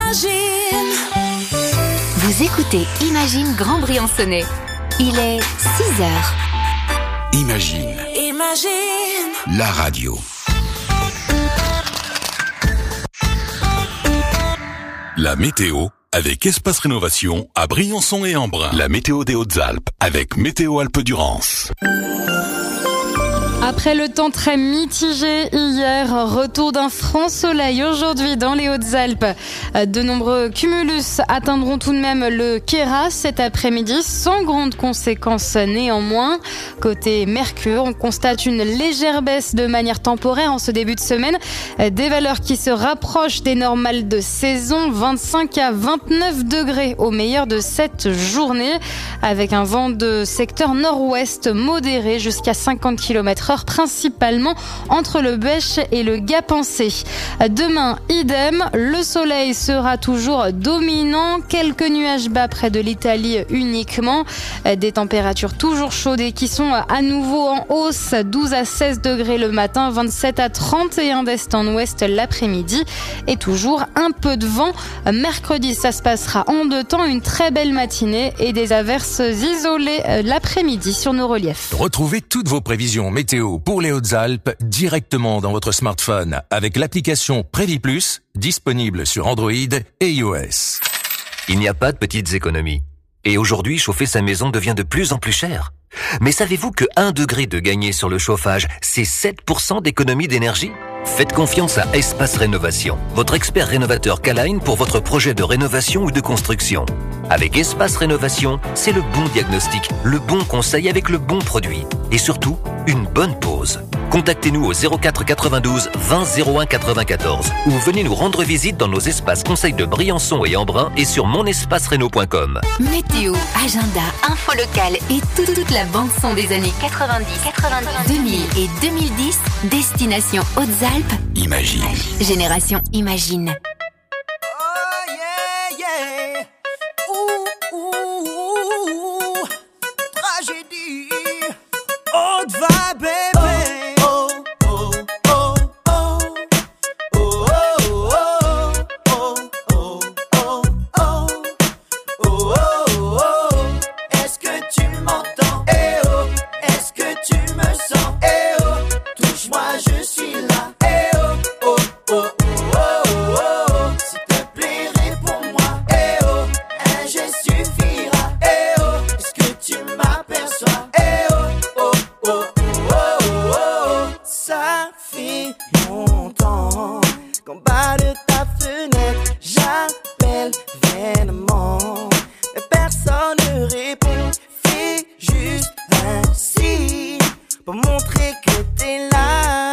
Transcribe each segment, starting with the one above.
Vous écoutez Imagine Grand Briançonnais. Il est 6h. Imagine. La radio. La météo avec Espace Rénovation à Briançon et Embrun. La météo des Hautes-Alpes avec Météo Alpes-Durance. Après le temps très mitigé hier, retour d'un franc soleil aujourd'hui dans les Hautes-Alpes. De nombreux cumulus atteindront tout de même le Queyras cet après-midi sans grandes conséquences néanmoins. Côté Mercure, on constate une légère baisse de manière temporaire en ce début de semaine. Des valeurs qui se rapprochent des normales de saison, 25 à 29 degrés au meilleur de cette journée, avec un vent de secteur nord-ouest modéré jusqu'à 50 km/h, principalement entre le Bêche et le Gap-en-Sée. Demain, idem, le soleil sera toujours dominant, quelques nuages bas près de l'Italie uniquement, des températures toujours chaudes et qui sont à nouveau en hausse, 12 à 16 degrés le matin, 27 à 31 d'est en ouest l'après-midi et toujours un peu de vent. Mercredi, ça se passera en deux temps, une très belle matinée et des averses isolées l'après-midi sur nos reliefs. Retrouvez toutes vos prévisions météo pour les Hautes-Alpes directement dans votre smartphone avec l'application Prévis Plus, disponible sur Android et iOS. Il n'y a pas de petites économies. Et aujourd'hui, chauffer sa maison devient de plus en plus cher. Mais savez-vous que 1 degré de gagné sur le chauffage, c'est 7% d'économie d'énergie ? Faites confiance à Espace Rénovation, votre expert rénovateur K-Line pour votre projet de rénovation ou de construction. Avec Espace Rénovation, c'est le bon diagnostic, le bon conseil avec le bon produit. Et surtout, une bonne pause. Contactez-nous au 04 92 20 01 94 ou venez nous rendre visite dans nos espaces conseils de Briançon et Embrun et sur monespacereno.com. Météo, agenda, info locale et toute la bande-son des années 90, 2000 et 2010. Destination Hautes-Alpes. Imagine. Génération Imagine. Oh yeah, yeah. Ouh, tragédie. Haute vibe, baby. Oh, oh, oh, oh. Oh, oh, oh, oh, oh, oh. Oh, oh, oh. Est-ce que tu m'entends? Eh oh. Est-ce que tu me sens? Eh oh. Touche-moi, je suis là. Eh oh, oh, oh, oh, oh, oh. S'il te plaît, réponds-moi. Eh oh, un geste suffira. Eh oh, est-ce que tu m'aperçois? Eh oh, oh, oh, oh, oh, oh. Ça fait longtemps qu'en bas de ta fenêtre, j'appelle vainement. Mais personne ne répond. Fais juste un signe pour montrer que t'es là.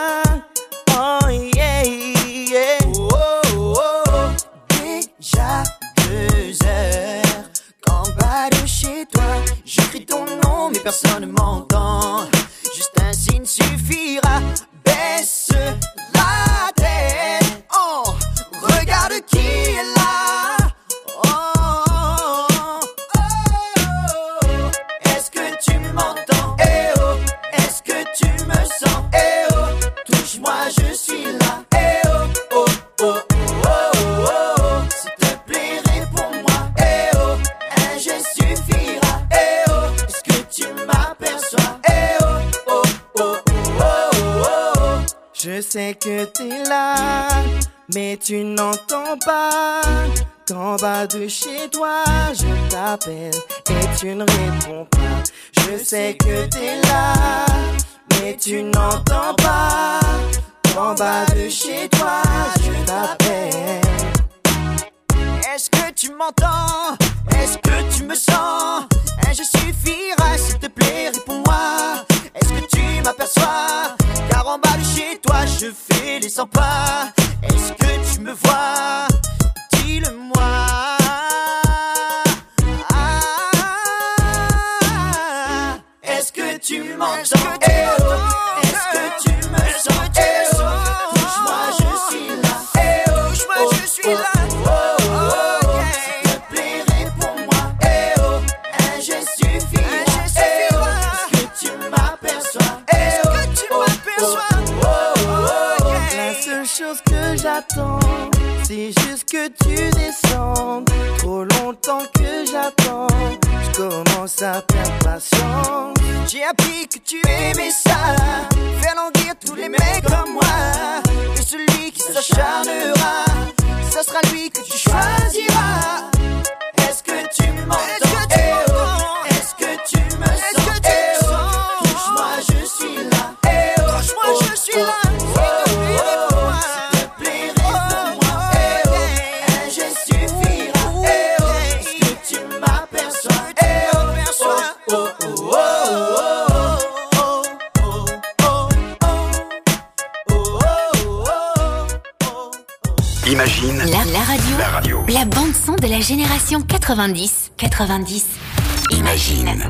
Oh yeah, yeah. Oh, oh, oh. Déjà 2 heures qu'en bas de chez toi, j'écris ton nom mais personne ne m'entend. Juste un signe suffira. Baisse la tête. Oh, regarde qui est là. Oh, oh, oh. Est-ce que tu m'entends? Eh oh, est-ce que tu me sens? Eh oh, touche-moi, je suis là. Eh oh, oh, oh, oh, oh, oh. S'il te plaît, réponds-moi. Eh oh, un geste suffira. Eh oh, est-ce que tu m'aperçois? Eh oh, oh, oh, oh, oh, oh. Je sais que t'es là, mais tu n'entends pas. Qu'en bas de chez toi, je t'appelle et tu ne réponds pas. Je sais que t'es là, mais tu n'entends pas. Qu'en bas de chez toi, je t'appelle. Est-ce que tu m'entends? Est-ce que tu me sens? Un geste suffira, s'il te plaît, réponds-moi. Est-ce que tu m'aperçois? Car en bas de chez toi, je fais les 100 pas. Est-ce que tu me vois? Dis-le-moi. Est-ce que tu m'entends? Eh oh, est-ce que tu me sens? Eh oh, touche-moi, je suis là. Eh oh, touche-moi, je suis là. Oh, oh, oh, oh. S'il te plaît, réponds-moi. Eh oh, un geste suffira. Eh oh, est-ce que tu m'aperçois? Eh oh, oh, oh, oh, oh. La seule chose que que tu descendes. Trop longtemps que j'attends, je commence à perdre patience. J'ai appris que tu aimais ça, faire languir tous les mecs comme moi. Et celui qui s'acharnera, ça sera lui que tu choisiras. Est-ce que tu m'entends? Est-ce que tu me sens? Touche-moi, je suis là. Touche-moi, je suis là. Imagine la radio, la bande-son de la génération 90. Imagine.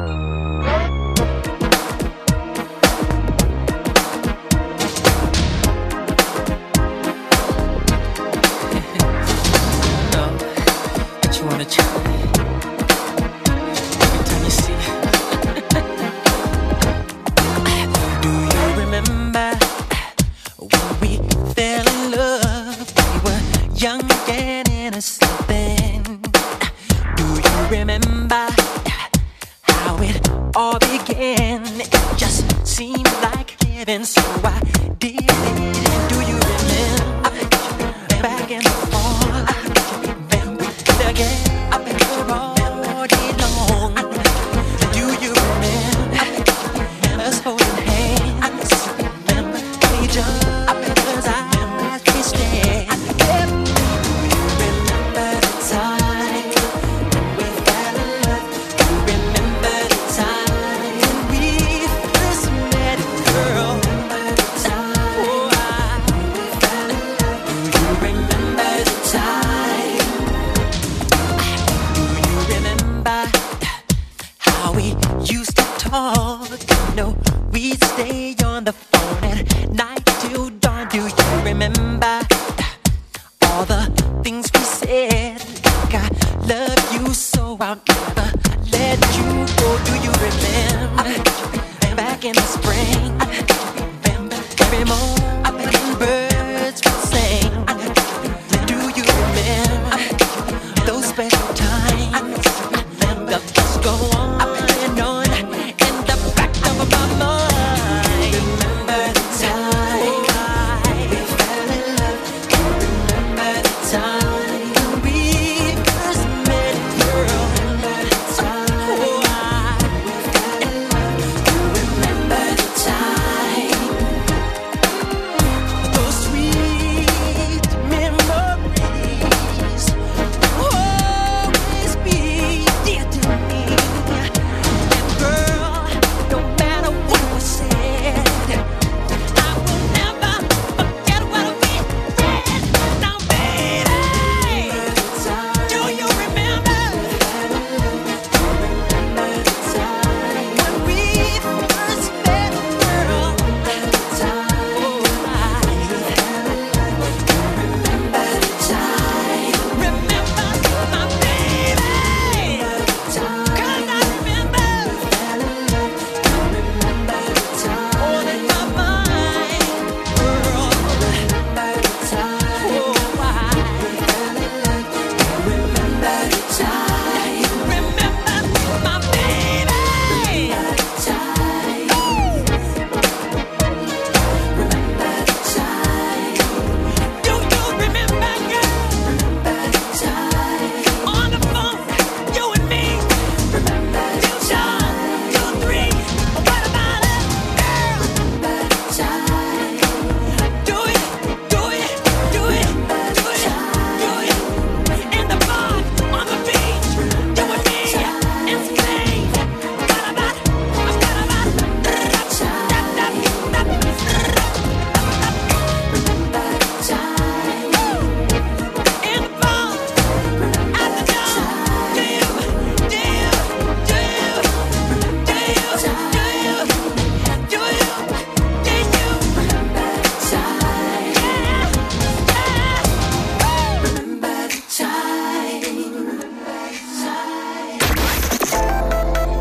So I did it. Do you remember back in the fall? The game up in the road long. Do you remember us holding hands? We jump up in the eyes we stare. Do you remember the time when we fell in love? Do you remember the time when we first met, girl? No, we'd stay on the phone at night till dawn. Do you remember all the things we said? Like I love you so I'll never let you go. Do you remember back in the spring? Every morning birds would sing. Do you remember those special times? They'll just go on and on. Those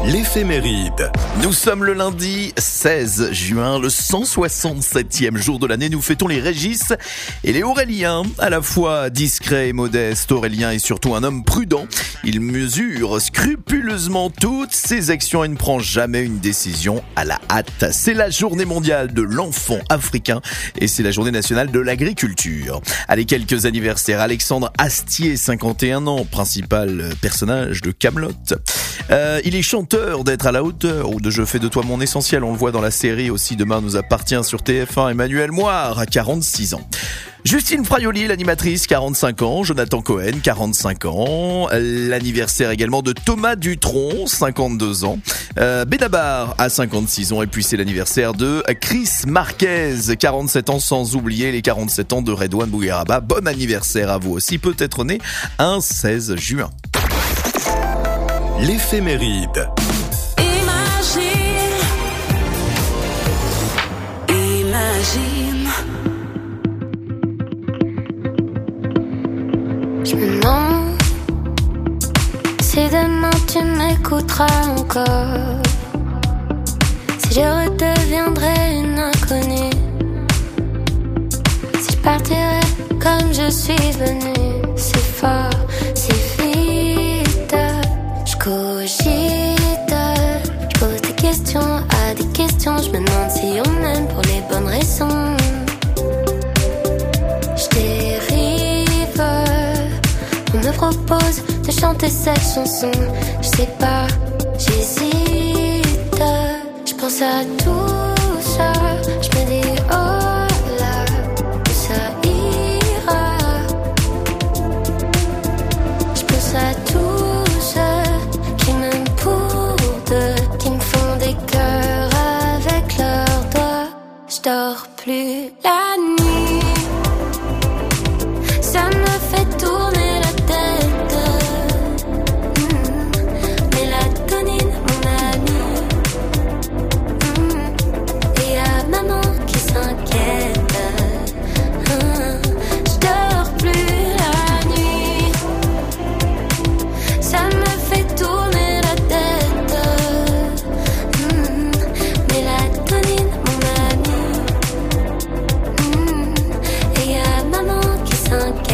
L'éphéméride. Nous sommes le lundi 16 juin, le 167e jour de l'année. Nous fêtons les Régis et les Auréliens. À la fois discret et modeste, Aurélien est surtout un homme prudent. Il mesure scrupuleusement toutes ses actions et ne prend jamais une décision à la hâte. C'est la journée mondiale de l'enfant africain et c'est la journée nationale de l'agriculture. Allez, quelques anniversaires. Alexandre Astier, 51 ans, principal personnage de Kaamelott. Il est chanteur d'être à la hauteur ou de Je fais de toi mon essentiel. On le voit dans la série aussi Demain nous appartient sur TF1. Emmanuel Moire a 46 ans. Justine Fraioli, l'animatrice, 45 ans. Jonathan Cohen, 45 ans. L'anniversaire également de Thomas Dutronc, 52 ans. Benabar a 56 ans. Et puis c'est l'anniversaire de Chris Marquez, 47 ans, sans oublier les 47 ans de Redouane Bougueraba. Bon anniversaire à vous aussi, peut-être né un 16 juin. L'éphéméride. Imagine. Je me demande si demain tu m'écouteras encore, si je redeviendrai une inconnue, si je partirai comme je suis venue. C'est fort, c'est vite. Je cogite, je pose des questions à des questions. Je me demande si on m'aime pour les bonnes raisons. Je dérive, on me propose de chanter cette chanson. Je sais pas, j'hésite. Je pense à tout ça. Je me dis oh là, où ça ira. Je pense à tous ceux qui m'aiment pour deux, qui me font des cœurs avec leurs doigts. Je dors plus la nuit. Ça me fait tourner la tête. Mélatonine, mon ami. Et y'a maman qui s'inquiète. Je dors plus la nuit. Ça me fait tourner la tête. Mélatonine, mon ami. Et y'a maman qui s'inquiète.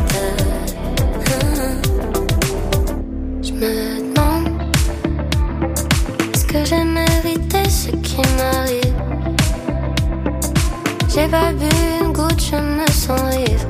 Je me demande, est-ce que j'ai mérité ce qui m'arrive? J'ai pas bu une goutte, je me sens ivre.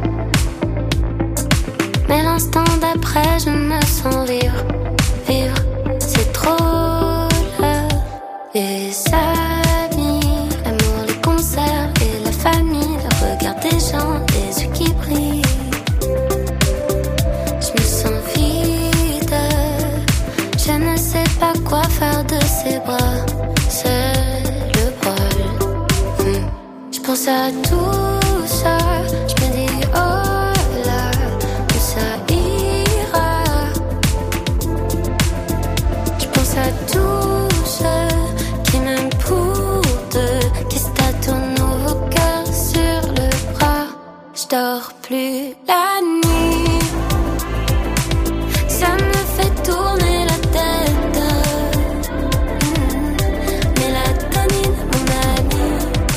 Mais l'instant d'après, je me sens vivre. Vivre, c'est trop là. Les amis, l'amour, les concerts et la famille, le regard des gens, les yeux qui brillent. Je me sens vide. Je ne sais pas quoi faire de ces bras. C'est le bol. Je pense à tout ça. Je me dis oh là, où ça ira. Je pense à tous ceux qui m'aiment pour deux, qui se tâtonnent vos cœurs sur le bras. Je dors plus la nuit. Ça me fait tourner la tête. Mélatonine, mon ami.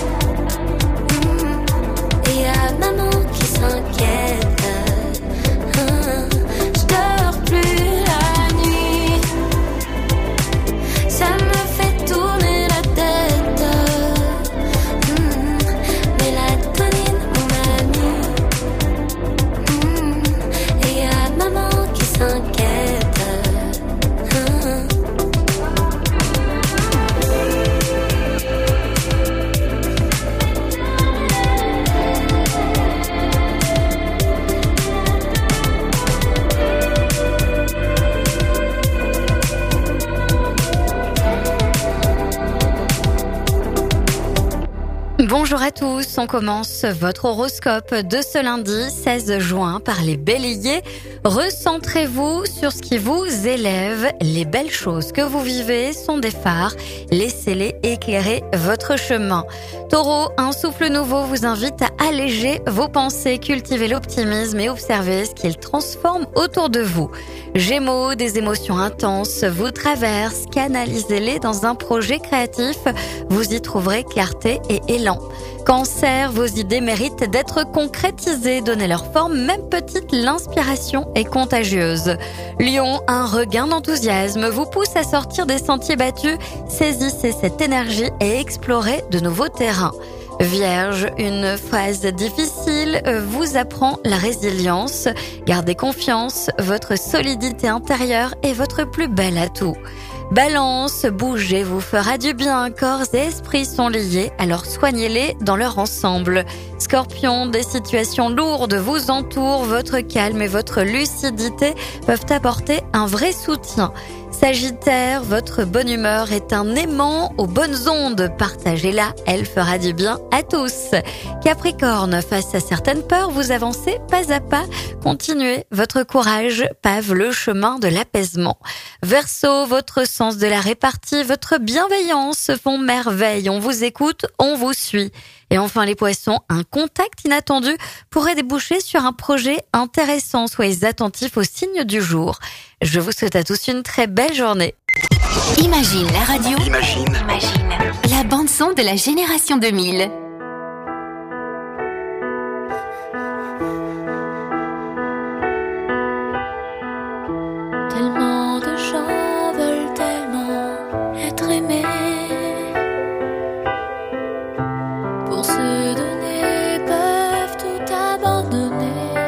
Et y'a maman qui s'inquiète. Je dors plus la nuit. Ça me fait tourner la tête. Mélatonine, mon ami. Et y'a maman qui s'inquiète. Bonjour. Bonjour à tous, on commence votre horoscope de ce lundi 16 juin par les béliers. Recentrez-vous sur ce qui vous élève. Les belles choses que vous vivez sont des phares. Laissez-les éclairer votre chemin. Taureau, un souffle nouveau vous invite à alléger vos pensées, cultiver l'optimisme et observer ce qu'il transforme autour de vous. Gémeaux, des émotions intenses vous traversent. Canalisez-les dans un projet créatif. Vous y trouverez clarté et élan. Cancer, vos idées méritent d'être concrétisées. Donnez leur forme, même petite, l'inspiration est contagieuse. Lion, un regain d'enthousiasme vous pousse à sortir des sentiers battus. Saisissez cette énergie et explorez de nouveaux terrains. Vierge, une phase difficile vous apprend la résilience. Gardez confiance, votre solidité intérieure est votre plus bel atout. Balance, bouger vous fera du bien, corps et esprit sont liés, alors soignez-les dans leur ensemble. Scorpion, des situations lourdes vous entourent, votre calme et votre lucidité peuvent apporter un vrai soutien. Sagittaire, votre bonne humeur est un aimant aux bonnes ondes. Partagez-la, elle fera du bien à tous. Capricorne, face à certaines peurs, vous avancez pas à pas. Continuez, votre courage pave le chemin de l'apaisement. Verseau, votre sens de la répartie, votre bienveillance font merveille. On vous écoute, on vous suit. Et enfin les poissons, un contact inattendu pourrait déboucher sur un projet intéressant. Soyez attentifs aux signes du jour. Je vous souhaite à tous une très belle journée. Imagine la radio. Imagine la bande-son de la génération 2000. Tellement de gens veulent tellement être aimés. Pour se donner, peuvent tout abandonner.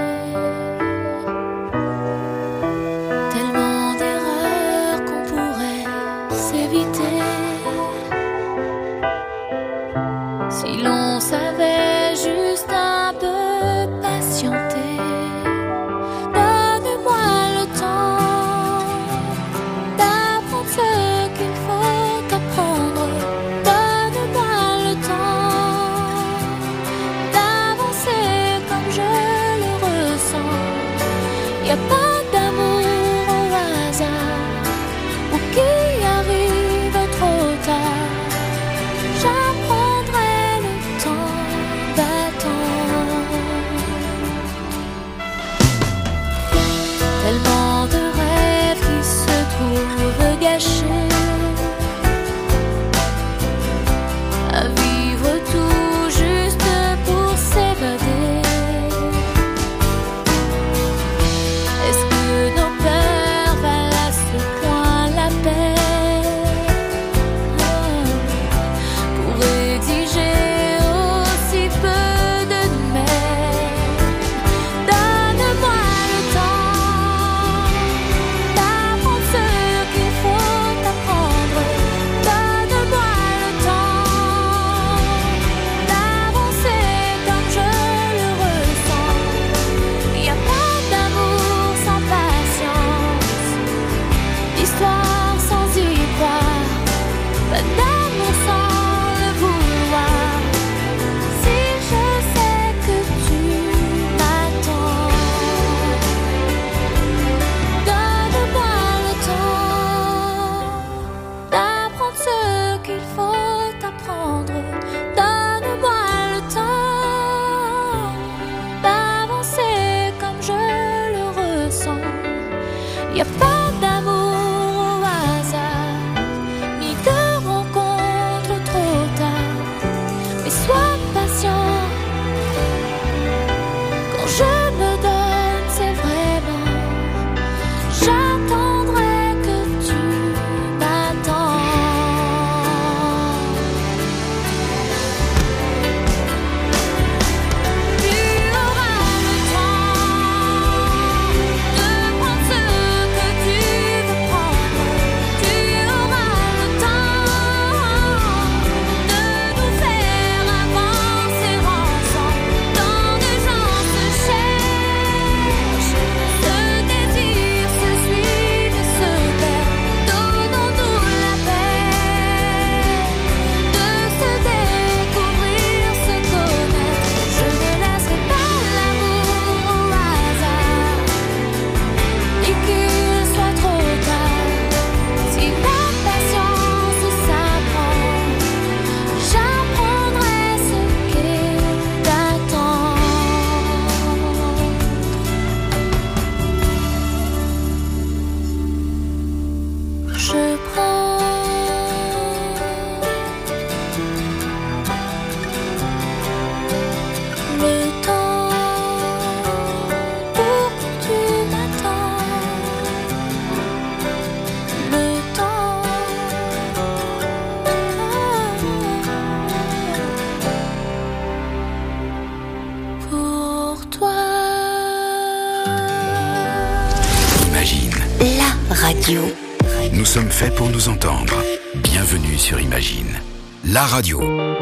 Tellement d'erreurs qu'on pourrait s'éviter. Si l'on savait juste un peu patienter. Donne-moi le temps d'apprendre ce qu'il faut apprendre. Donne-moi le temps d'avancer comme je le ressens. Y a pas d'amour au hasard ou qui arrive trop tard. J'apprendrai le temps d'attendre. Tellement de rêves qui se trouvent gâchés. À vivre tout juste pour s'évader. Est-ce que nos peurs valent à ce point la peine pour exiger aussi peu de nous-mêmes? Donne-moi le temps d'apprendre ce qu'il faut apprendre. Donne-moi le temps d'avancer comme je le ressens. Y a pas d'amour sans patience, d'histoire sans y croire, pas d'amour sans le vouloir. Si je sais que tu m'attends, donne-moi le temps d'apprendre ce qu'il faut apprendre. Donne-moi le temps d'avancer comme je le ressens. Y a pas d'amour au hasard, ni de rencontre trop tard. Mais sois patient. Quand je me donne, c'est vraiment. J'attendrai que tu m'attends. Tu auras le temps de prendre ce que tu Imagine. La radio. Nous sommes faits pour nous entendre. Bienvenue sur Imagine. La radio.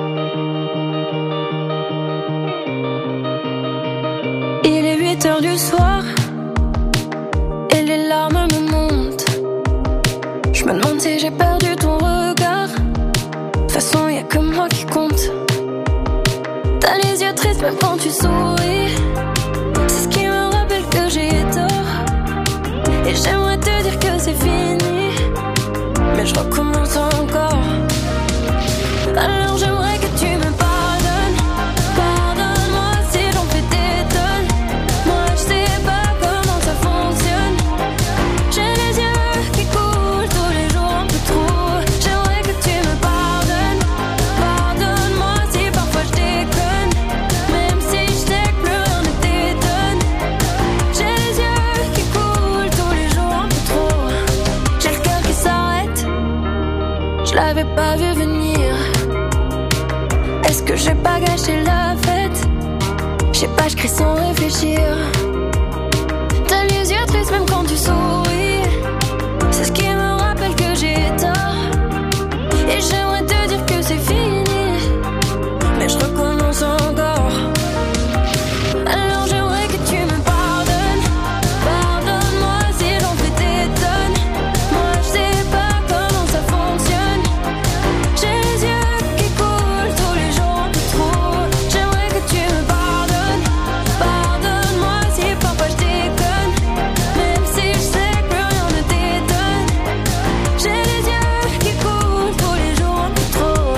Il est 8h du soir et les larmes me montent. Je me demande si j'ai perdu ton regard. De toute façon, y'a que moi qui compte. T'as les yeux tristes même quand tu souris. C'est ce qui me rappelle que j'ai tort. Et j'aimerais te dire que c'est fini, mais je recommence encore. Alors j'aimerais que tu me pardonnes. Pardonne-moi si j'en fais des tonnes. Moi je sais pas comment ça fonctionne. J'ai les yeux qui coulent tous les jours un peu trop. J'aimerais que tu me pardonnes. Pardonne-moi si parfois je déconne, même si je sais que plus rien ne t'étonne. J'ai les yeux qui coulent tous les jours un peu trop. J'ai le cœur qui s'arrête, je l'avais pas vu venir. Est-ce que j'ai pas gâché la fête? Je sais pas, je crie sans réfléchir. T'as les yeux tristes même quand tu souris. C'est ce qui me rappelle que j'ai tort. Et j'aimerais te dire que c'est fini, mais je recommence encore. Alors j'aimerais que tu me pardonnes. Pardonne-moi si j'en fais des tonnes. Moi je sais pas comment ça fonctionne. J'ai les yeux qui coulent tous les jours un peu trop. J'aimerais que tu me pardonnes. Pardonne-moi si parfois je déconne, même si je sais que plus rien ne t'étonne. J'ai les yeux qui coulent tous les jours un peu trop.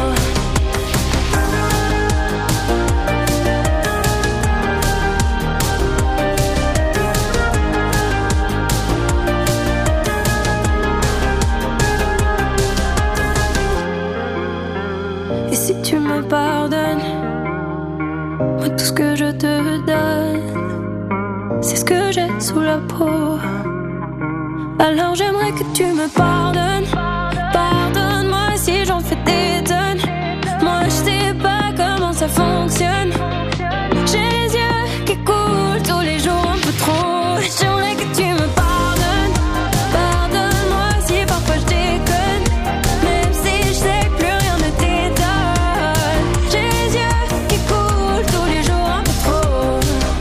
Et si tu me pardonnes, moi tout ce que je te donne, c'est ce que j'ai sous la peau. Alors j'aimerais que tu me pardonnes. Pardonne-moi si j'en fais des tonnes. Moi je sais pas comment ça fonctionne. J'ai les yeux qui coulent tous les jours un peu trop. J'aimerais que tu me pardonnes. Pardonne-moi si parfois je déconne, même si je sais que plus rien ne t'étonne. J'ai les yeux qui coulent tous les jours un peu trop.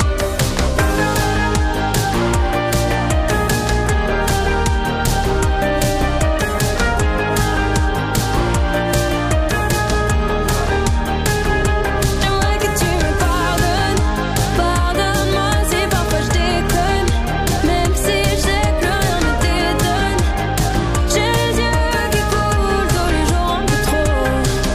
J'aimerais que tu me pardonnes. Pardonne-moi si parfois je déconne, même si je sais que plus rien ne t'étonne. J'ai les yeux qui coulent tous les jours un peu trop.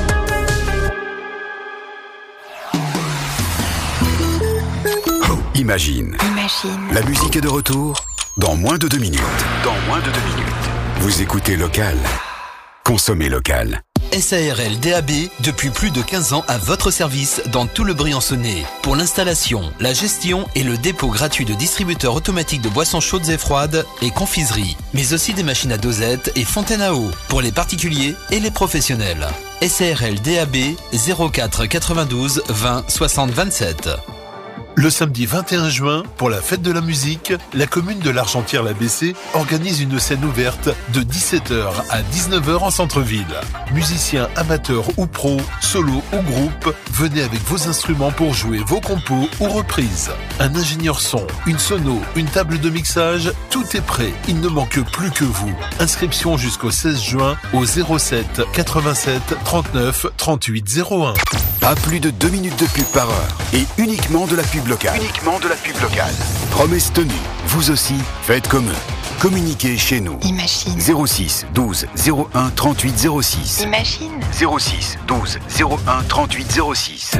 Imagine. La musique est de retour dans moins de 2 minutes. Vous écoutez Local. Consommez local. SARL DAB, depuis plus de 15 ans à votre service dans tout le Briançonnais. Pour l'installation, la gestion et le dépôt gratuit de distributeurs automatiques de boissons chaudes et froides et confiseries. Mais aussi des machines à dosette et fontaines à eau pour les particuliers et les professionnels. SARL DAB 04 92 20 60 27. Le samedi 21 juin, pour la fête de la musique, la commune de l'Argentière-la-Bessée organise une scène ouverte de 17h à 19h en centre-ville. Musiciens amateurs ou pros, solo ou groupe, venez avec vos instruments pour jouer vos compos ou reprises. Un ingénieur son, une sono, une table de mixage, tout est prêt. Il ne manque plus que vous. Inscription jusqu'au 16 juin au 07 87 39 38 01. Pas plus de 2 minutes de pub par heure et uniquement de la pub locale. Promesse tenue. Vous aussi, faites comme eux. Communiquez chez nous. Imagine. 06 12 01 38 06. Imagine. 06 12 01 38 06.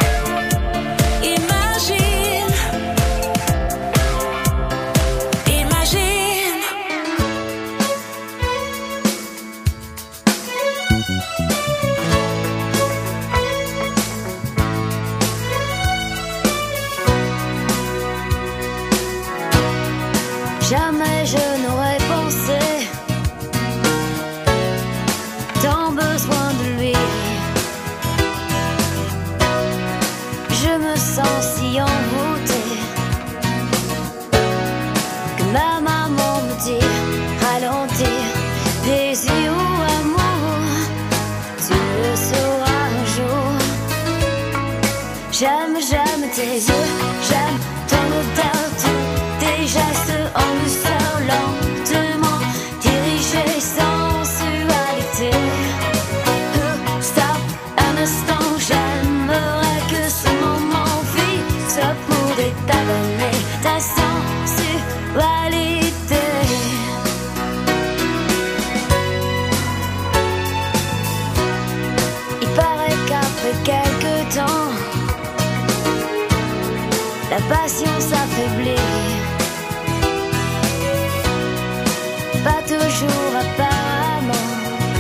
Jamais je n'aurais pensé tant besoin de lui. Je me sens si envoûtée que ma maman me la passion s'affaiblit. Pas toujours apparemment.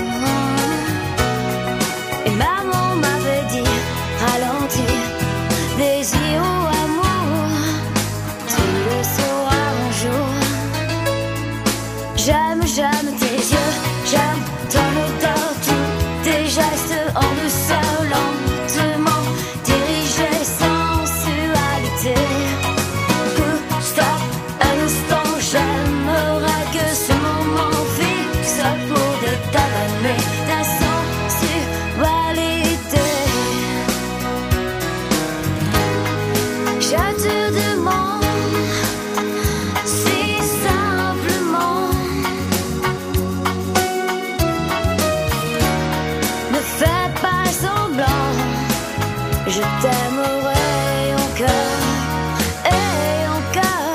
Et maman m'avait dit ralentir, désir ou amour, tu le sauras un jour. J'aime tes yeux, j'aime ton odeur, tous tes gestes en douceur, lentement dirigés, sensualité. Stop un instant, j'aimerais que ce moment fixe pour détailler ta sensualité. Je te demande si simplement, ne fais pas semblant, je t'aimerai encore et encore.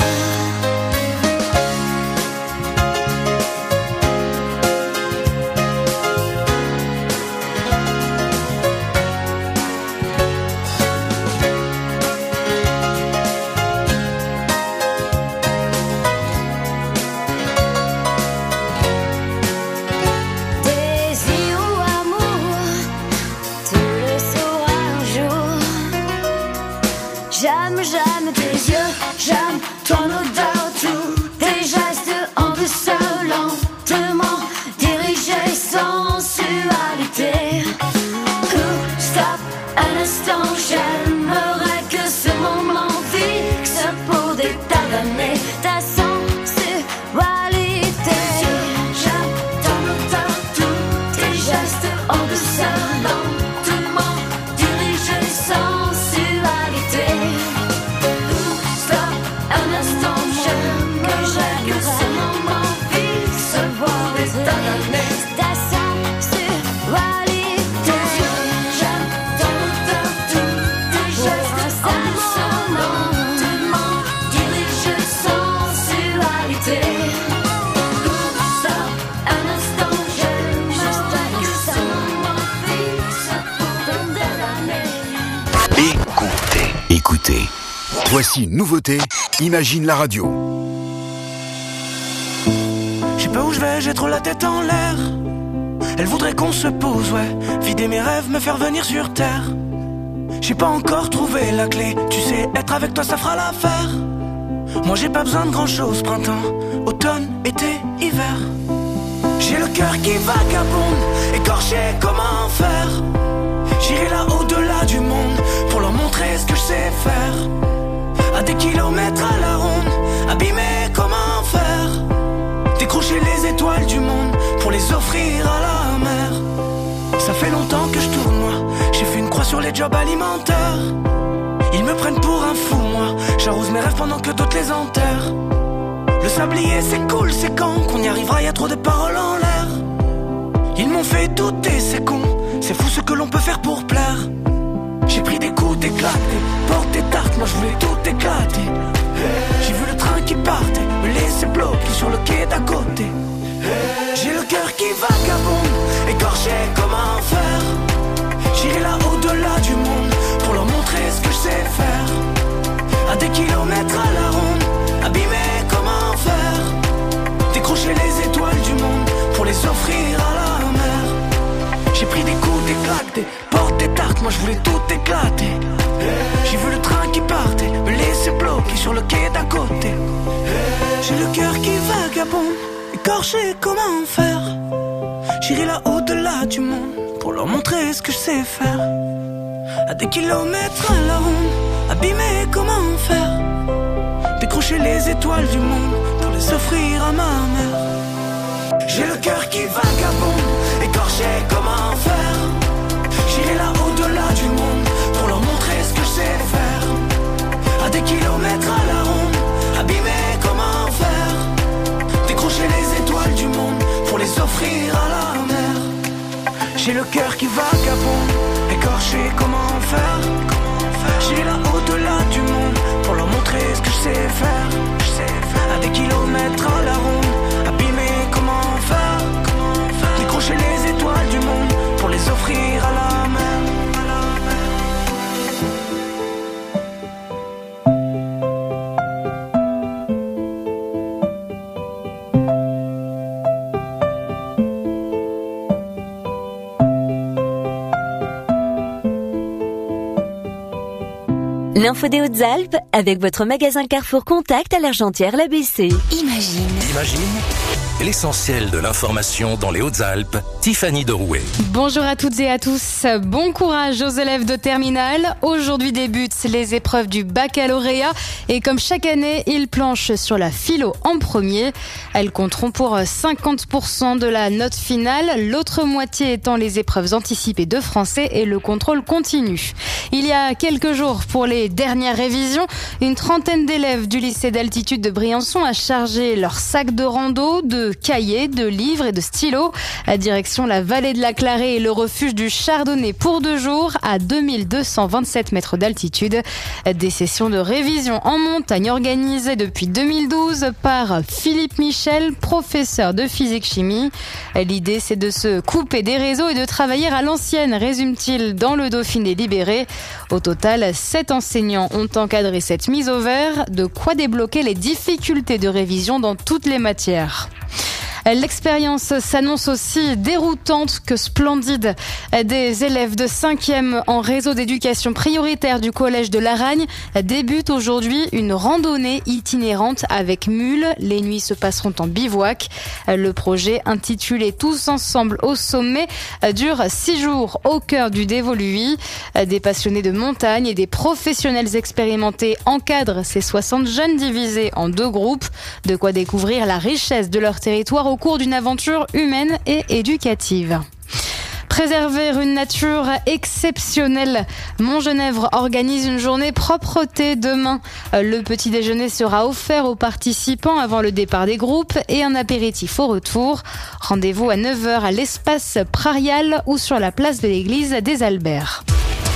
Désir ou amour, tu le sauras un jour. J'aime tes yeux, j'aime ton odeur, tous tes gestes en douceur, lentement dirigés, sensualité. Stop un instant, j'aimerais que ce moment fixe pour détailler ta sensualité. J'aime ton odeur, tous tes gestes en douceur, lentement dirigés, sensualité. Stop un instant, j'aimerais que ce moment fixe pour détailler ta sensualité. J'aime ton odeur, tous tes gestes en douceur, lentement dirigés, sensualité. Stop un instant, j'aimerais que ce moment fixe pour détailler. Écoutez. Voici une nouveauté, Imagine la radio. Je sais pas où je vais, j'ai trop la tête en l'air. Elle voudrait qu'on se pose, ouais. Vider mes rêves, me faire venir sur terre. J'ai pas encore trouvé la clé. Tu sais, être avec toi, ça fera l'affaire. Moi j'ai pas besoin de grand chose, printemps, automne, été, hiver. J'ai le cœur qui vagabonde, écorché, comment faire? J'irai là au-delà du monde pour leur montrer ce que je sais faire. À des kilomètres à la ronde, abîmer, comment faire? Décrocher les étoiles du monde pour les offrir à la mer. Ça fait longtemps que je tourne, moi. J'ai fait une croix sur les jobs alimentaires. Ils me prennent pour un fou, moi. J'arrose mes rêves pendant que d'autres les enterrent. Le sablier c'est cool, c'est quand qu'on y arrivera, y a trop de paroles en l'air. Ils m'ont fait douter, c'est con. C'est fou ce que l'on peut faire pour plaire. J'ai pris des coups d'éclater, porte des tartes, moi je voulais tout éclater. J'ai vu le train qui partait, me laisser bloquer sur le quai d'à côté. J'ai le cœur qui vagabonde, écorché, comment faire? J'irai là au-delà du monde pour leur montrer ce que je sais faire. À des kilomètres à la ronde, abîmer, comment faire? Décrocher les étoiles du monde pour les offrir à la mer. J'ai pris des coups d'éclat, des portes, des tartes, moi je voulais tout éclater. J'ai vu le train qui partait, me laisser bloquer sur le quai d'à côté. J'ai le cœur qui vagabonde, écorché, comment faire? J'irai là au-delà du monde pour leur montrer ce que je sais faire. À des kilomètres à la ronde, abîmer, comment faire? Décrocher les étoiles du monde pour les offrir à ma mère. J'ai le cœur qui vagabonde, écorché, comment faire? J'irai là au-delà du monde pour leur montrer ce que je sais faire. À des kilomètres à la ronde, abîmer, comment faire? Décrocher les étoiles du monde pour les offrir à la mer. J'ai le cœur qui vagabonde, écorché, comment faire? J'irai là au-delà du monde pour leur montrer ce que je sais faire. À des kilomètres à la ronde, abîmer, comment faire? Décrocher les étoiles du monde pour les offrir à la mer. L'info des Hautes-Alpes avec votre magasin Carrefour Contact à l'Argentière-l'ABC. Imagine l'essentiel de l'information dans les Hautes-Alpes, Tiffany Derouet. Bonjour à toutes et à tous. Bon courage aux élèves de terminale. Aujourd'hui débutent les épreuves du baccalauréat et comme chaque année, ils planchent sur la philo en premier. Elles compteront pour 50% de la note finale, l'autre moitié étant les épreuves anticipées de français et le contrôle continu. Il y a quelques jours, pour les dernières révisions, une trentaine d'élèves du lycée d'altitude de Briançon a chargé leur sac de rando, de cahiers, de livres et de stylos. À direction la vallée de la Clarée et le refuge du Chardonnay pour 2 jours à 2227 mètres d'altitude. Des sessions de révision en montagne organisées depuis 2012 par Philippe Michel, professeur de physique-chimie. L'idée, c'est de se couper des réseaux et de travailler à l'ancienne, résume-t-il dans le Dauphiné libéré. Au total, 7 enseignants ont encadré cette mise au vert, de quoi débloquer les difficultés de révision dans toutes les matières. L'expérience s'annonce aussi déroutante que splendide. Des élèves de 5e en réseau d'éducation prioritaire du collège de Laragne débutent aujourd'hui une randonnée itinérante avec mules. Les nuits se passeront en bivouac. Le projet, intitulé Tous ensemble au sommet, dure 6 jours au cœur du Dévoluy. Des passionnés de montagne et des professionnels expérimentés encadrent ces 60 jeunes divisés en 2 groupes. De quoi découvrir la richesse de leur territoire au cours d'une aventure humaine et éducative. Préserver une nature exceptionnelle. Montgenèvre organise une journée propreté demain. Le petit déjeuner sera offert aux participants avant le départ des groupes et un apéritif au retour. Rendez-vous à 9h à l'espace Prairial ou sur la place de l'église des Alberts.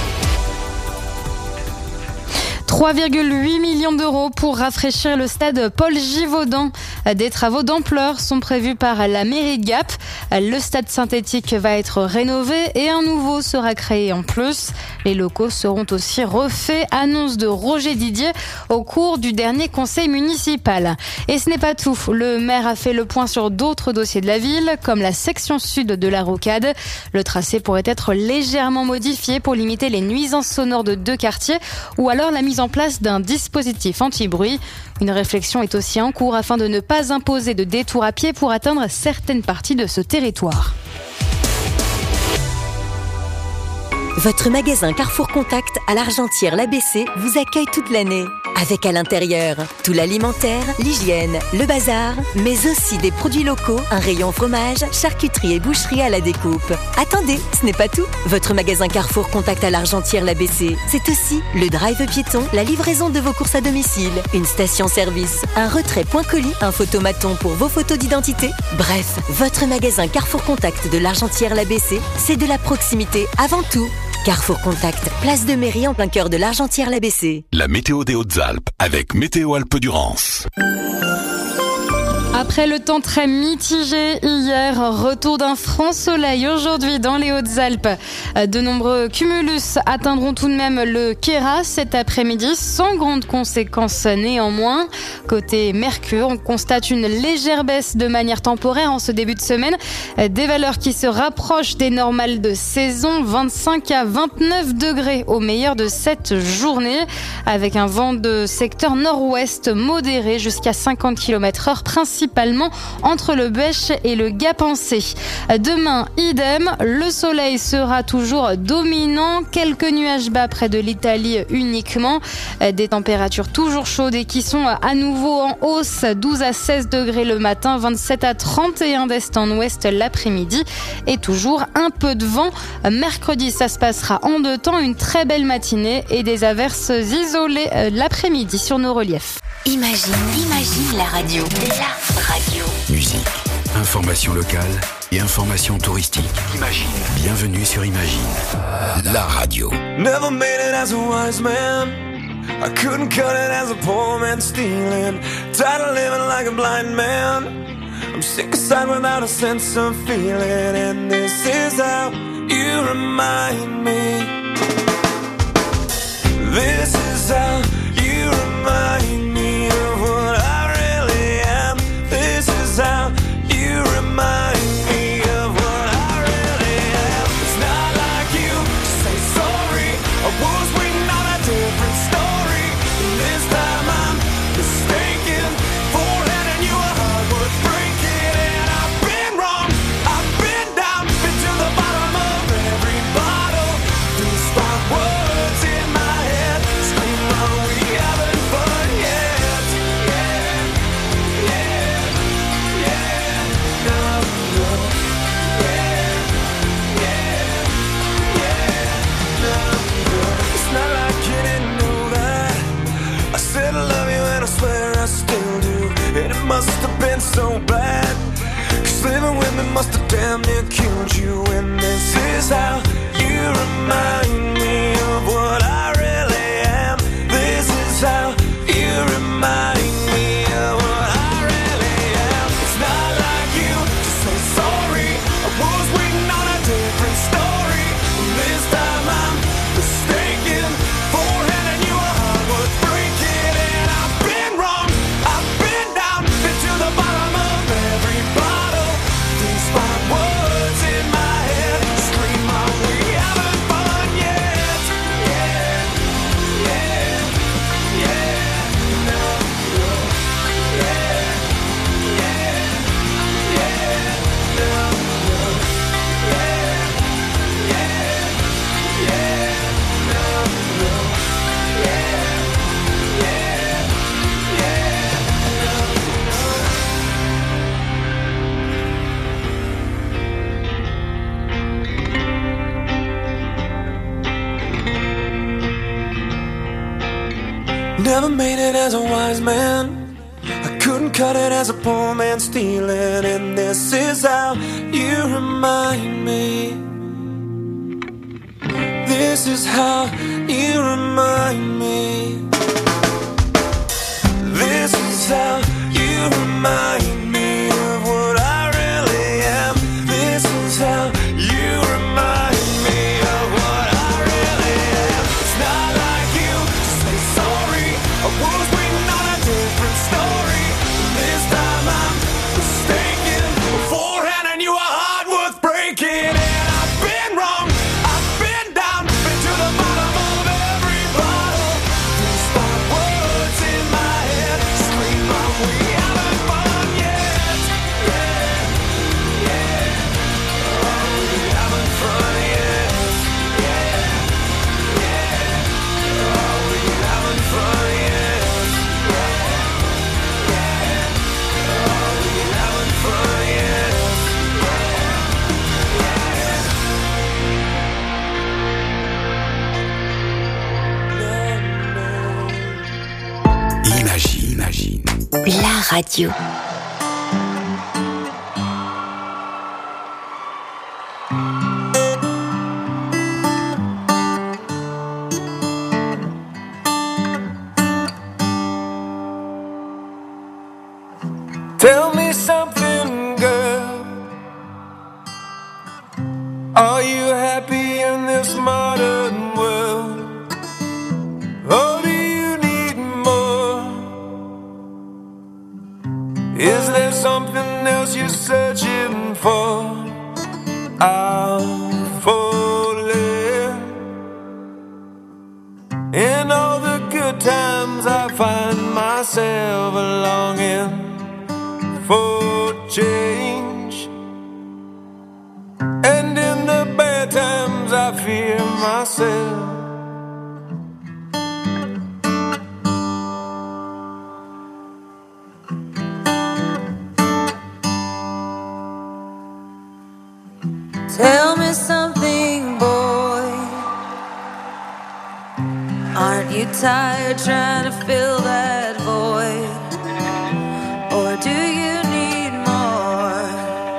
3,8 millions d'euros pour rafraîchir le stade Paul Givaudan. Des travaux d'ampleur sont prévus par la mairie de Gap. Le stade synthétique va être rénové et un nouveau sera créé en plus. Les locaux seront aussi refaits, annonce de Roger Didier au cours du dernier conseil municipal. Et ce n'est pas tout. Le maire a fait le point sur d'autres dossiers de la ville, comme la section sud de la Rocade. Le tracé pourrait être légèrement modifié pour limiter les nuisances sonores de 2 quartiers ou alors la mise en place d'un dispositif anti-bruit. Une réflexion est aussi en cours afin de ne pas imposer de détour à pied pour atteindre certaines parties de ce territoire. Votre magasin Carrefour Contact à l'Argentière-l'ABC vous accueille toute l'année. Avec à l'intérieur tout l'alimentaire, l'hygiène, le bazar, mais aussi des produits locaux, un rayon fromage, charcuterie et boucherie à la découpe. Attendez, ce n'est pas tout. Votre magasin Carrefour Contact à l'Argentière-l'ABC, c'est aussi le drive piéton, la livraison de vos courses à domicile, une station-service, un retrait point colis, un photomaton pour vos photos d'identité. Bref, votre magasin Carrefour Contact de l'Argentière-l'ABC, c'est de la proximité avant tout. Carrefour Contact, place de mairie en plein cœur de l'Argentière-l'ABC. La météo des Hautes-Alpes avec Météo Alpes-Durance. Après le temps très mitigé hier, retour d'un franc soleil aujourd'hui dans les Hautes-Alpes. De nombreux cumulus atteindront tout de même le Queyras cet après-midi sans grandes conséquences néanmoins. Côté Mercure, on constate une légère baisse de manière temporaire en ce début de semaine. Des valeurs qui se rapprochent des normales de saison, 25 à 29 degrés au meilleur de cette journée, avec un vent de secteur nord-ouest modéré jusqu'à 50 km/h principalement entre le Bêche et le Gapençay. Demain, idem, le soleil sera toujours dominant, quelques nuages bas près de l'Italie uniquement, des températures toujours chaudes et qui sont à nouveau en hausse, 12 à 16 degrés le matin, 27 à 31 d'est en ouest l'après-midi et toujours un peu de vent. Mercredi, ça se passera en 2 temps, une très belle matinée et des averses isolées l'après-midi sur nos reliefs. Imagine la radio. La radio. Musique, information locale et information touristique. Imagine. Bienvenue sur Imagine, la radio. Never made it as a wise man. I couldn't cut it as a poor man stealing. Tired of living like a blind man. I'm sick aside without a sense of feeling. And this is how you remind me. This is how you remind me of what I really am. This is how you remind me of what I really am. It's not like you say sorry. I was waiting on a different story. real bad. 'Cause living with me must have damn near killed you. And this is how you remind me of what I really am. This is how you remind me of what I really am. It's not like you to say sorry. I was waiting on a different story. This time I'm mistaken for handing you a heart worth breaking. And I've been wrong, I've been down, been to the bottom of every bottle. These five words in my head scream out, we haven't fun yet. Yeah, yeah, yeah, no, no, yeah, yeah, yeah, no, no, yeah, yeah, yeah, no, no, yeah, yeah, yeah, Never made it as a wise man. I couldn't cut it as a poor man stealing. And this is how you remind me. This is how you remind me. This is how you remind me of what I really am. This is how you remind me of what I really am. It's not like you to say sorry. I was waiting on a different story. This time I'm mistaken for handing you a heart worth breaking. And I've been wrong, I've been down, been to the bottom of every bottle. These five words in my head scream out, we haven't fun yet. Yeah, yeah, oh, we haven't fun yet. Yeah, yeah, oh, we haven't fun yet. Imagine. La radio. Tell me something, girl. Are you happy in this modern world? Or do you need more? Is there something else you're searching for? I'm falling. In all the good times I find myself longing for change, and in the bad times I fear myself. Tell me something, boy. Aren't you tired trying to fill that void? Or do you need more?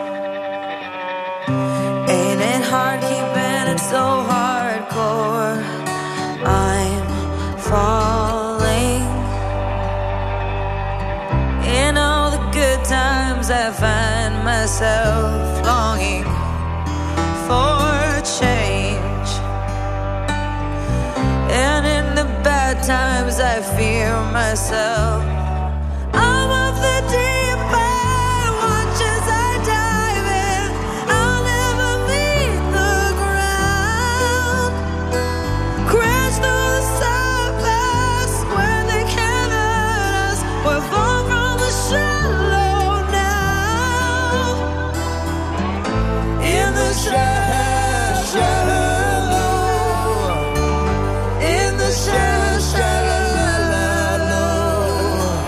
Ain't it hard keeping it so hardcore? I'm falling. In all the good times I find myself longing for change, and in the bad times I fear myself. I'm of the deep end, watch as I dive in. I'll never meet the ground. Crash through the surface when they can't hurt us. We're far from the shallow now. In the shallow. In the shallow.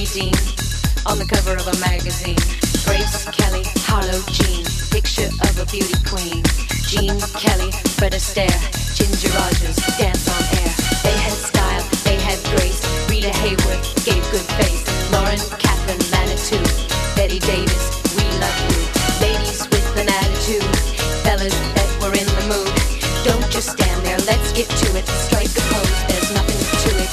Dean on the cover of a magazine. Grace Kelly, Harlow Jean, picture of a beauty queen. Jean Kelly, Fred Astaire, Ginger Rogers, dance on air. They had style, they had grace. Rita Hayworth gave good face. Lauren, Catherine, Manitou, Betty Davis, we love you. Ladies with an attitude, fellas that were in the mood. Don't just stand there, let's get to it. Strike a pose, there's nothing to it.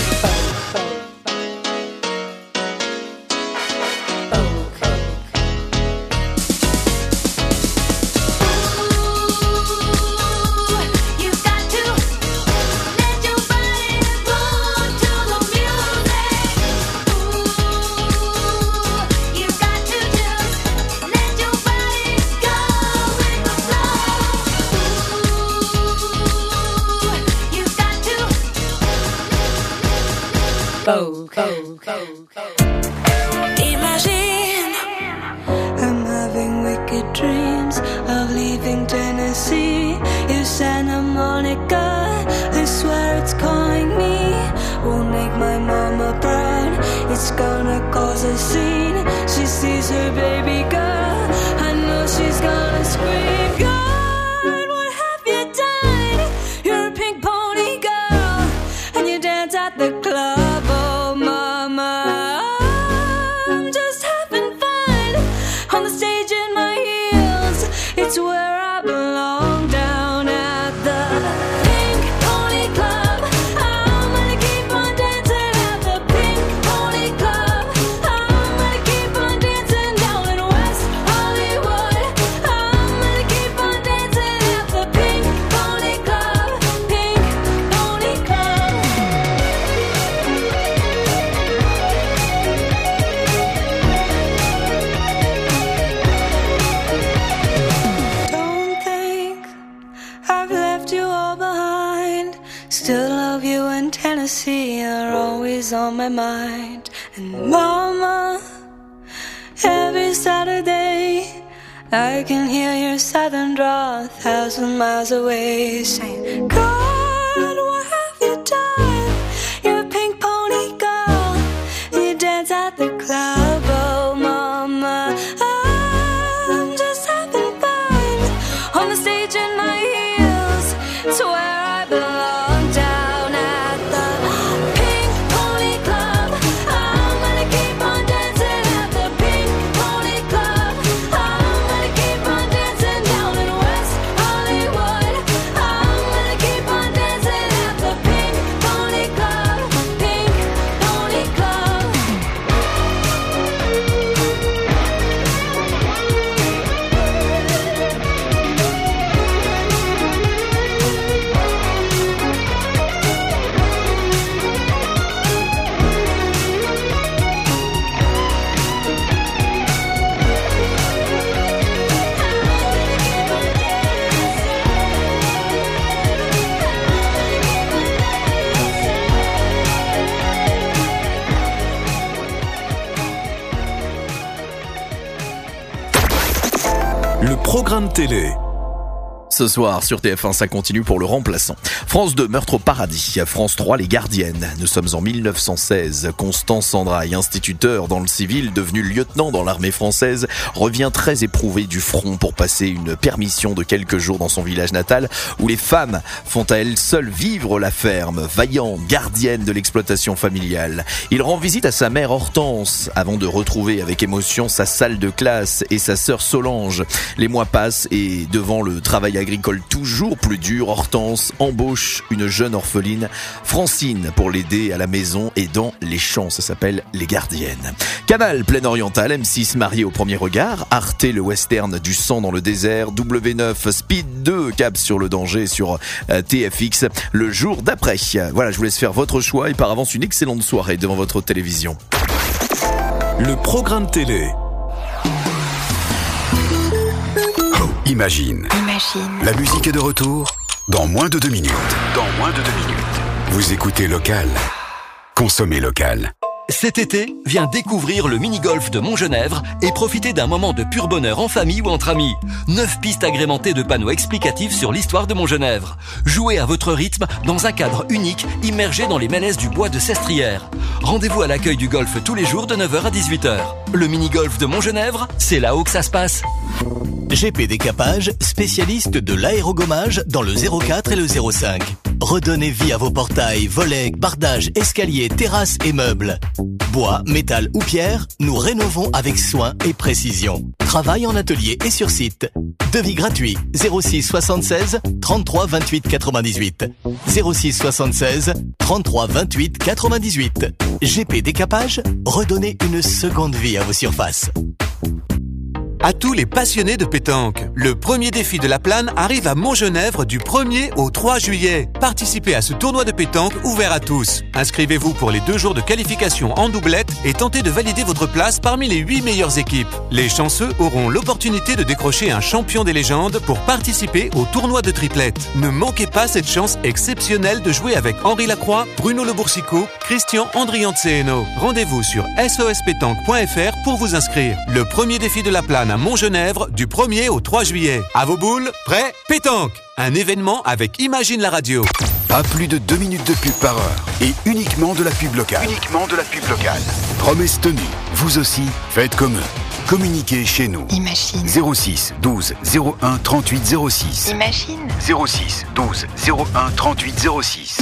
Imagine I'm having wicked dreams of leaving Tennessee. You Santa Monica, I swear it's calling me. Won't make my mama proud, it's gonna cause a scene. She sees her baby girl, I know she's gonna scream. God, what have you done? You're a pink pony girl, and you dance at the club. Oh mama, I'm just having fun on the stage in my heels. It's where I belong, down at the Pink Pony Club. I'm gonna keep on dancing at the Pink Pony Club. I'm gonna keep on dancing down in West Hollywood. I'm gonna keep on dancing at the Pink Pony Club. Pink Pony Club. Don't think I've left you all behind. Still love you in Tennessee, you're always on my mind. And mama, every Saturday I can hear your southern drawl 1,000 miles away, saying, God, what have you done? You're a pink pony girl, and you dance at the club. Oh mama, I'm just having fun on the stage in my heels. It's where I belong, down at the Pink Pony Club. I'm gonna keep on dancing at the Pink Pony Club. I'm gonna keep on dancing down in West Hollywood. I'm gonna keep on dancing at the Pink Pony Club. Pink Pony Club. Le programme télé. Ce soir sur TF1, ça continue pour le remplaçant. France 2, Meurtre au paradis. France 3, Les gardiennes. Nous sommes en 1916. Constance Sandraille, instituteur dans le civil, devenu lieutenant dans l'armée française, revient très éprouvé du front pour passer une permission de quelques jours dans son village natal, où les femmes font à elles seules vivre la ferme, vaillante gardienne de l'exploitation familiale. Il rend visite à sa mère Hortense, avant de retrouver avec émotion sa salle de classe et sa sœur Solange. Les mois passent et devant le travail agricole toujours plus dur, Hortense embauche une jeune orpheline, Francine, pour l'aider à la maison et dans les champs. Ça s'appelle Les gardiennes. Canal Plaine Orientale, M6 Marié au premier regard, Arte le western du sang dans le désert, W9 Speed 2 Cap sur le danger sur TFX le jour d'après. Voilà, je vous laisse faire votre choix et par avance une excellente soirée devant votre télévision. Le programme télé. Imagine. La musique est de retour dans moins de 2 minutes. Vous écoutez Local. Consommez local. Cet été, viens découvrir le mini-golf de Montgenèvre et profiter d'un moment de pur bonheur en famille ou entre amis. 9 pistes agrémentées de panneaux explicatifs sur l'histoire de Montgenèvre. Jouez à votre rythme dans un cadre unique immergé dans les mélèzes du bois de Sestrières. Rendez-vous à l'accueil du golf tous les jours de 9h à 18h. Le mini-golf de Montgenèvre, c'est là-haut que ça se passe. GP Décapage, spécialiste de l'aérogommage dans le 04 et le 05. Redonnez vie à vos portails, volets, bardages, escaliers, terrasses et meubles. Bois, métal ou pierre, nous rénovons avec soin et précision. Travail en atelier et sur site. Devis gratuit 06 76 33 28 98. 06 76 33 28 98. GP Décapage, redonnez une seconde vie à vos surfaces. À tous les passionnés de pétanque, le premier défi de la Plane arrive à Montgenèvre du 1er au 3 juillet. Participez à ce tournoi de pétanque ouvert à tous. Inscrivez-vous pour les 2 jours de qualification en doublette et tentez de valider votre place parmi les 8 meilleures équipes. Les chanceux auront l'opportunité de décrocher un champion des légendes pour participer au tournoi de triplette. Ne manquez pas cette chance exceptionnelle de jouer avec Henri Lacroix, Bruno Le Boursicot, Christian Andriantseeno. Rendez-vous sur sospétanque.fr pour vous inscrire. Le premier défi de la Plane à Montgenèvre du 1er au 3 juillet. À vos boules, prêts, pétanque. Un événement avec Imagine la radio. Pas plus de 2 minutes de pub par heure et uniquement de la pub locale. Promesse tenue. Vous aussi, faites comme eux. Communiquez chez nous. Imagine. 06 12 01 38 06. Imagine. 06 12 01 38 06.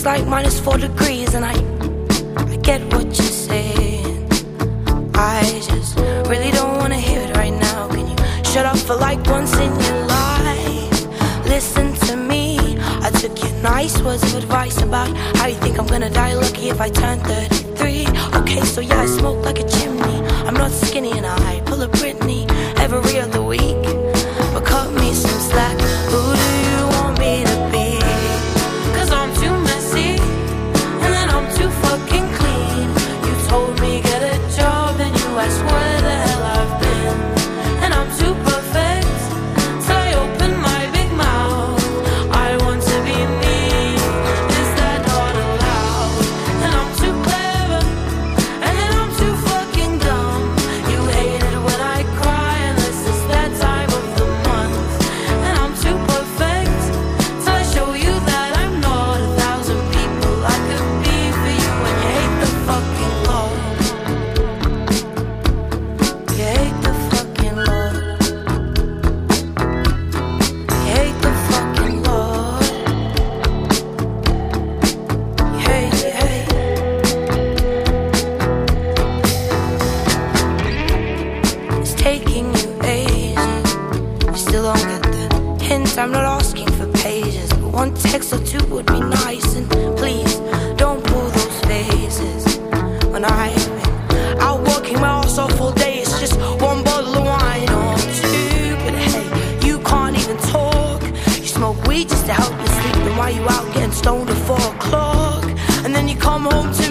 It's like -4 degrees, and I get what you're saying. I just really don't wanna hear it right now. Can you shut up for like once in your life? Listen to me. I took your nice words of advice about how you think I'm gonna die lucky if I turn 33. Okay, so yeah, I smoke like a chimney. I'm not skinny and I pull a Britney every other week. But cut me some slack. Who do you want me to be? 'Cause I'm too messy, and then I'm too fucking clean. You told me get a job, and you asked where the hell I've been. And I'm too perfect, so I open my big mouth. I want to be me, is that not allowed? And I'm too clever, and then I'm too fucking dumb. You hate it when I cry, unless it's that time of the month. And I'm too perfect, so I show you that I'm not 1,000 people I could be for you. And you hate the fucking Lord. You hate the fucking Lord. You hate the fucking Lord. You hate, you hate. It's taking you ages. You still don't get the hint. I'm not asking for pages, but one text or two would be nice. And please don't pull those faces when I've been out working my ass off all day. It's just one bottle of wine or two. But hey, you can't even talk. You smoke weed just to help you sleep. Then why you out getting stoned at 4 o'clock? And then you come home to